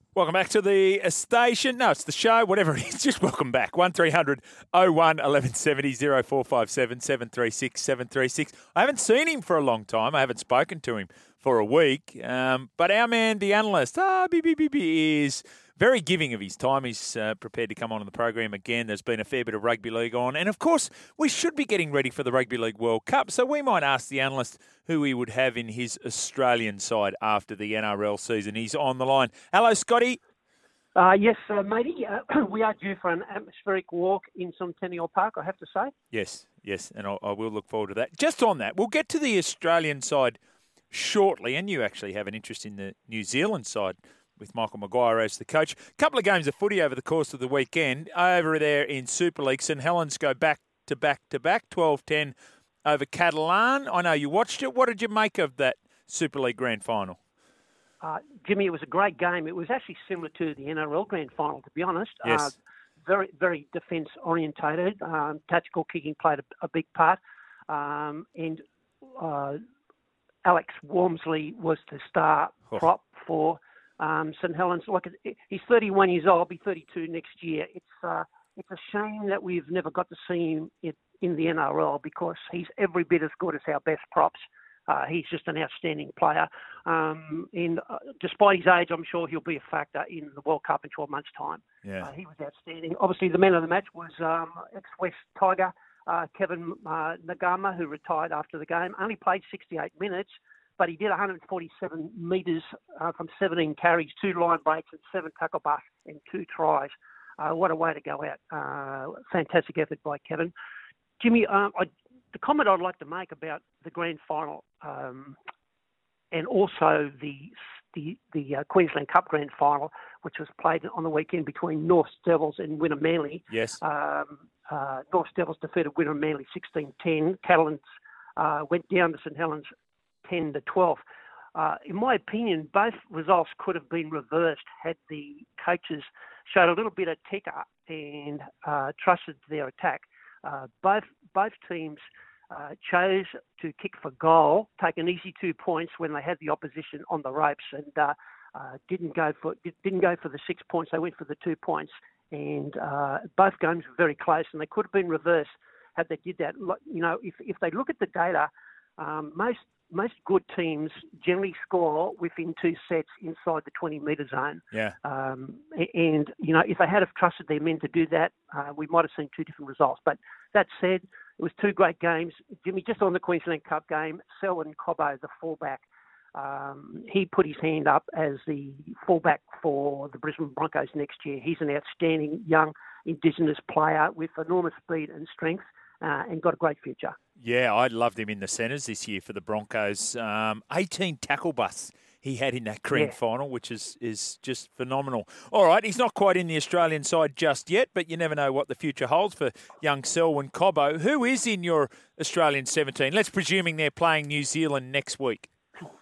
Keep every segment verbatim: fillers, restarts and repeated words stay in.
Welcome back to the station. No, it's the show, whatever it is. Just welcome back. one three hundred oh one eleven seventy oh four five seven seven three six seven three six. I haven't seen him for a long time. I haven't spoken to him for a week. Um, but our man, the analyst, ah, B B B B, is very giving of his time. He's uh, prepared to come on the program again. There's been a fair bit of rugby league on. And, of course, we should be getting ready for the Rugby League World Cup. So we might ask the analyst who he would have in his Australian side after the N R L season. He's on the line. Hello, Scotty. Uh, yes, uh, matey. Uh, we are due for an atmospheric walk in Centennial Park, I have to say. Yes, yes, and I, I will look forward to that. Just on that, we'll get to the Australian side shortly, and you actually have an interest in the New Zealand side with Michael Maguire as the coach. A couple of games of footy over the course of the weekend. Over there in Super League, St Helens go back to back to back, twelve ten over Catalan. I know you watched it. What did you make of that Super League Grand Final? Uh, Jimmy, it was a great game. It was actually similar to the N R L Grand Final, to be honest. Yes. Uh, very, very defence-orientated. Um, tactical kicking played a, a big part. Um, and uh, Alex Walmsley was the star Oh. prop for um, St Helens. Like, he's thirty-one years old, be thirty-two next year. It's uh, it's a shame that we've never got to see him in, in the N R L because he's every bit as good as our best props. Uh, he's just an outstanding player. Um, and uh, despite his age, I'm sure he'll be a factor in the World Cup in twelve months' time. Yeah. Uh, he was outstanding. Obviously, the man of the match was um, ex-West Tiger uh, Kevin uh, Nagama, who retired after the game. Only played sixty-eight minutes, but he did one hundred forty-seven metres uh, from seventeen carries, two line breaks and seven tackle busts and two tries. Uh, what a way to go out. Uh, fantastic effort by Kevin. Jimmy, um, I The comment I'd like to make about the grand final um, and also the the, the uh, Queensland Cup grand final, which was played on the weekend between North Devils and Winner Manly. Yes. Um, uh, North Devils defeated Winner Manly sixteen ten. Catalans uh, went down to St Helens ten to twelve. Uh, in my opinion, both results could have been reversed had the coaches showed a little bit of ticker and uh, trusted their attack. Uh, both both teams uh, chose to kick for goal, take an easy two points when they had the opposition on the ropes, and uh, uh, didn't go for didn't go for the six points. They went for the two points, and uh, both games were very close, and they could have been reversed had they did that. You know, if if they look at the data, um, most most good teams generally score within two sets inside the twenty metre zone. Yeah. Um, and, you know, if they had have trusted their men to do that, uh, we might have seen two different results. But that said, it was two great games. Jimmy, just on the Queensland Cup game, Selwyn Cobbo, the fullback, um, he put his hand up as the fullback for the Brisbane Broncos next year. He's an outstanding young Indigenous player with enormous speed and strength. Uh, and got a great future. Yeah, I loved him in the centres this year for the Broncos. Um, eighteen tackle busts he had in that grand yeah. final, which is, is just phenomenal. All right, he's not quite in the Australian side just yet, but you never know what the future holds for young Selwyn Cobbo. Who is in your Australian seventeen? Let's presuming they're playing New Zealand next week.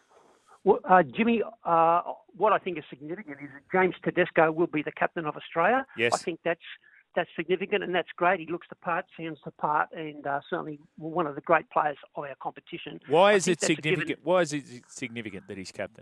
Well, uh, Jimmy, uh, what I think is significant is that James Tedesco will be the captain of Australia. Yes. I think that's That's significant and that's great. He looks the part, sounds the part, and uh, certainly one of the great players of our competition. Why is it significant? Why is it significant that he's captain?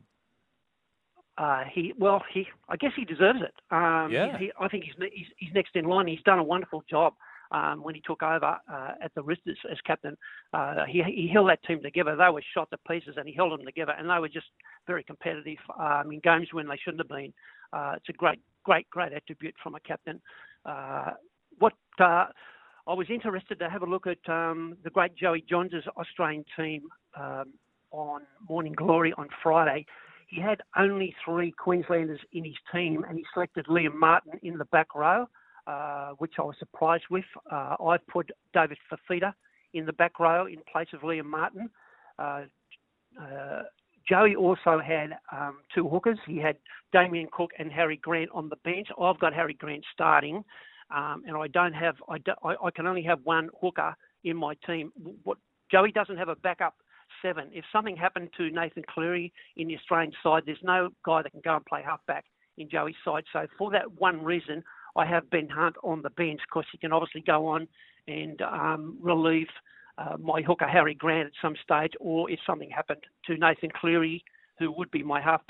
Uh, he well, he I guess he deserves it. Um, yeah. He, I think he's, he's he's next in line. He's done a wonderful job um, when he took over uh, at the Roosters as captain. Uh, he he held that team together. They were shot to pieces, and he held them together, and they were just very competitive um, in games when they shouldn't have been. Uh, it's a great, great, great attribute from a captain. Uh, what uh, I was interested to have a look at um, the great Joey Johns' Australian team um, on Morning Glory on Friday. He had only three Queenslanders in his team, and he selected Liam Martin in the back row, uh, which I was surprised with. Uh, I've put David Fafita in the back row in place of Liam Martin. Uh, uh, Joey also had um, two hookers. He had Damien Cook and Harry Grant on the bench. I've got Harry Grant starting, um, and I don't have. I, do, I, I can only have one hooker in my team. What Joey doesn't have a backup seven. If something happened to Nathan Cleary in the Australian side, there's no guy that can go and play halfback in Joey's side. So for that one reason, I have Ben Hunt on the bench because he can obviously go on and um, relieve Uh, my hooker Harry Grant at some stage, or if something happened to Nathan Cleary, who would be my halfback,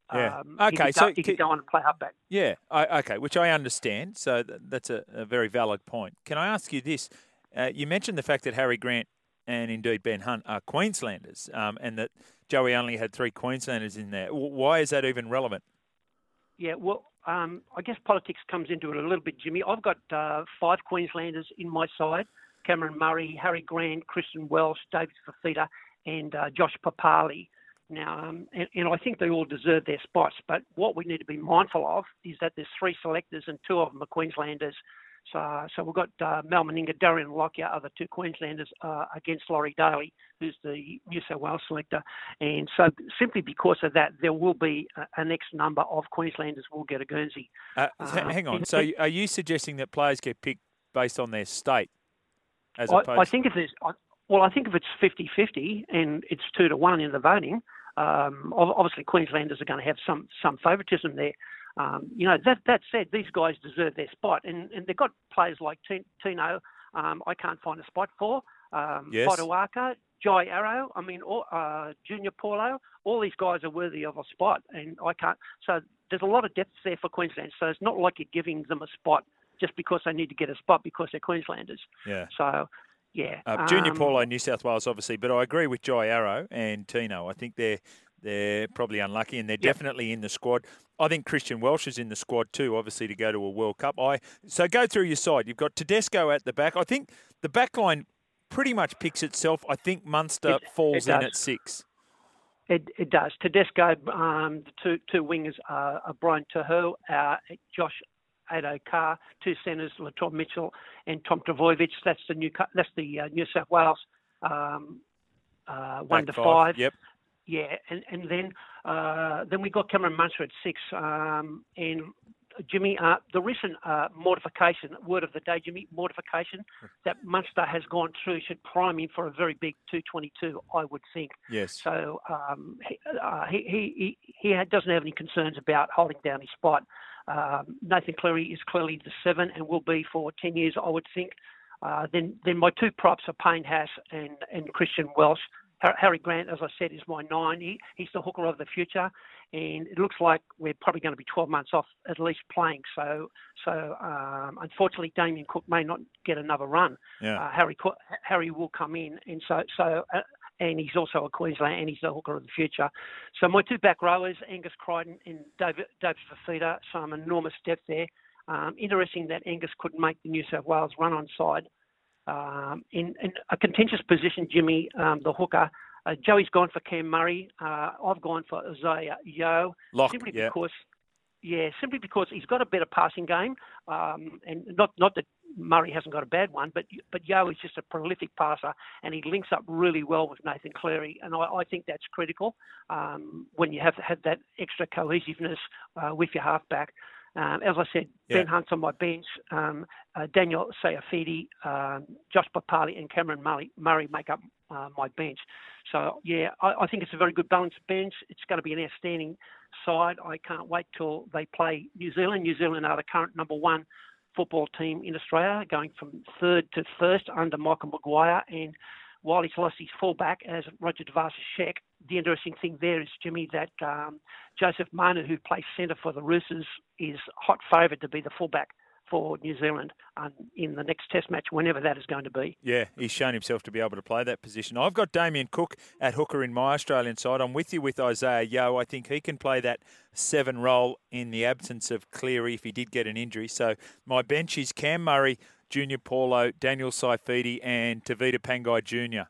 Yeah. Um, Okay, he could, so go, he could go on and play halfback. Yeah. I, okay, which I understand. So th- that's a, a very valid point. Can I ask you this? Uh, you mentioned the fact that Harry Grant and indeed Ben Hunt are Queenslanders, um, and that Joey only had three Queenslanders in there. W- why is that even relevant? Yeah, well, um, I guess politics comes into it a little bit, Jimmy. I've got uh, five Queenslanders in my side: Cameron Murray, Harry Grant, Christian Welsh, David Fafita, and uh, Josh Papali. Now, um, and, and I think they all deserve their spots, but what we need to be mindful of is that there's three selectors and two of them are Queenslanders. So, so we've got uh, Mal Meninga, Darian Lockyer, other two Queenslanders uh, against Laurie Daly, who's the New South Wales selector. And so simply because of that, there will be a, a next number of Queenslanders will get a Guernsey. Uh, uh, hang on. So are you suggesting that players get picked based on their state? As I, opposed I think if there's... I, Well, I think if it's fifty-fifty and it's two to one in the voting, um, obviously Queenslanders are going to have some some favouritism there. Um, you know, that that said, these guys deserve their spot, and, and they've got players like Tino. Um, I can't find a spot for. Um, yes. Fotuaka, Jai Arrow. I mean, all, uh, Junior Paulo. All these guys are worthy of a spot, and I can't. So there's a lot of depth there for Queensland. So it's not like you're giving them a spot just because they need to get a spot because they're Queenslanders. Yeah. So. Yeah, uh, Junior um, Paulo, New South Wales, obviously, but I agree with Jai Arrow and Tino. I think they're they're probably unlucky, and they're yep. definitely in the squad. I think Christian Welsh is in the squad too, obviously, to go to a World Cup. I so go through your side. You've got Tedesco at the back. I think the back line pretty much picks itself. I think Munster it, falls it in at six. It, it does. Tedesco, um, the two two wingers are, are Brian Tahu, uh, Josh Ado Carr, two centres, Latrell Mitchell and Tom Trbojevic. That's the new that's the uh, New South Wales um, uh, one to five. five. Yep. Yeah, and and then uh, then we got Cameron Munster at six. Um, and Jimmy, uh, the recent uh, mortification word of the day, Jimmy, mortification that Munster has gone through should prime him for a very big two twenty-two, I would think. Yes. So um, he, uh, he he he doesn't have any concerns about holding down his spot. Um, Nathan Cleary is clearly the seven and will be for ten years, I would think. Uh, then, then my two props are Payne Haas and, and Christian Welsh. Harry Grant, as I said, is my nine. He, he's the hooker of the future, and it looks like we're probably going to be twelve months off at least playing. So, so um, unfortunately, Damien Cook may not get another run. Yeah. Uh, Harry Harry will come in, and so so. Uh, and he's also a Queensland, and he's the hooker of the future. So my two back rowers, Angus Crichton and David, David Fafita, some enormous depth there. Um, interesting that Angus couldn't make the New South Wales run-on side. Um, in, in a contentious position, Jimmy, um, the hooker, uh, Joey's gone for Cam Murray. Uh, I've gone for Isaiah Yeo. Lock, simply yeah. because, yeah, simply because he's got a better passing game, um, and not not that Murray hasn't got a bad one, but but Yeo is just a prolific passer, and he links up really well with Nathan Cleary, and I, I think that's critical um, when you have have that extra cohesiveness uh, with your halfback. Um, as I said, yeah. Ben Hunt's on my bench, um, uh, Daniel Sayafidi, um, Josh Papali and Cameron Murray, Murray make up uh, my bench. So, yeah, I, I think it's a very good balanced bench. It's going to be an outstanding side. I can't wait till they play New Zealand. New Zealand are the current number one football team in Australia, going from third to first under Michael Maguire. And while he's lost his fullback as Roger Devasishek, the interesting thing there is, Jimmy, that um, Joseph Manu, who plays centre for the Roosters, is hot favourite to be the fullback for New Zealand um, in the next Test match, whenever that is going to be. Yeah, he's shown himself to be able to play that position. I've got Damien Cook at hooker in my Australian side. I'm with you with Isaiah Yeo. I think he can play that seven role in the absence of Cleary if he did get an injury. So my bench is Cam Murray, Junior Paulo, Daniel Saifidi and Tavita Pangai Junior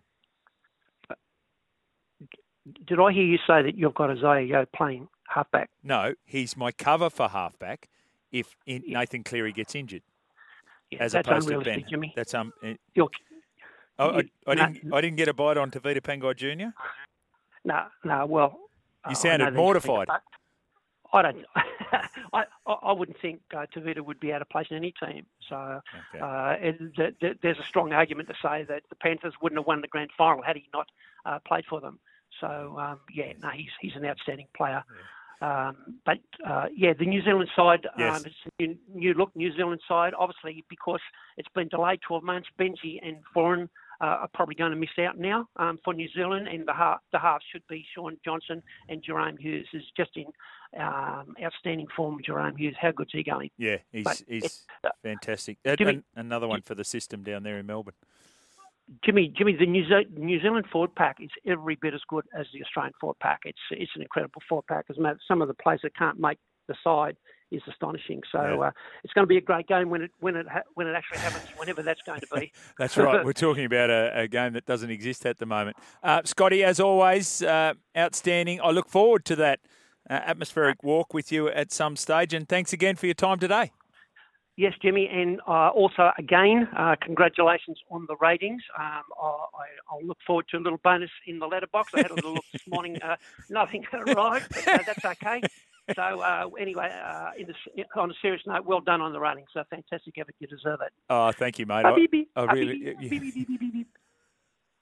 Did I hear you say that you've got Isaiah Yeo playing halfback? No, he's my cover for halfback if in, yeah. Nathan Cleary gets injured. Yeah, as that's opposed unrealistic, to Ben. Jimmy. That's um. It, You're, oh, you, I, I no, didn't. I didn't get a bite on Tavita Pangai Junior No, no. Well, you uh, sounded mortified. I don't. I I wouldn't think uh, Tavita would be out of place in any team. So okay. uh, and th- th- there's a strong argument to say that the Panthers wouldn't have won the grand final had he not uh, played for them. So um, yeah, no, he's he's an outstanding player. Yeah. Um, but uh, yeah, the New Zealand side, yes. um, it's a new, new look New Zealand side. Obviously, because it's been delayed twelve months, Benji and Foran uh, are probably going to miss out now um, for New Zealand, and the half, the half should be Sean Johnson and Jerome Hughes is just in um, outstanding form. Jerome Hughes, how good's he going? Yeah, he's But he's it, uh, fantastic. And, Jimmy- and another one for the system down there in Melbourne. Jimmy, Jimmy, the New, Ze- New Zealand forward pack is every bit as good as the Australian forward pack. It's it's an incredible forward pack. As a matter, some of the players that can't make the side is astonishing. So Yeah. uh, it's going to be a great game when it when it ha- when it actually happens, whenever that's going to be. That's right. We're talking about a, a game that doesn't exist at the moment. Uh, Scotty, as always, uh, outstanding. I look forward to that uh, atmospheric walk with you at some stage. And thanks again for your time today. Yes, Jimmy, and uh, also again, uh, congratulations on the ratings. Um, I, I'll look forward to a little bonus in the letterbox. I had a little look this morning, uh, nothing arrived, but uh, that's okay. So uh, anyway, uh, in the, on a serious note, well done on the ratings. So fantastic effort, you deserve it. Oh, thank you, mate. Uh, I, beep, beep, I uh, really, beep, yeah. beep, beep, beep, beep, beep.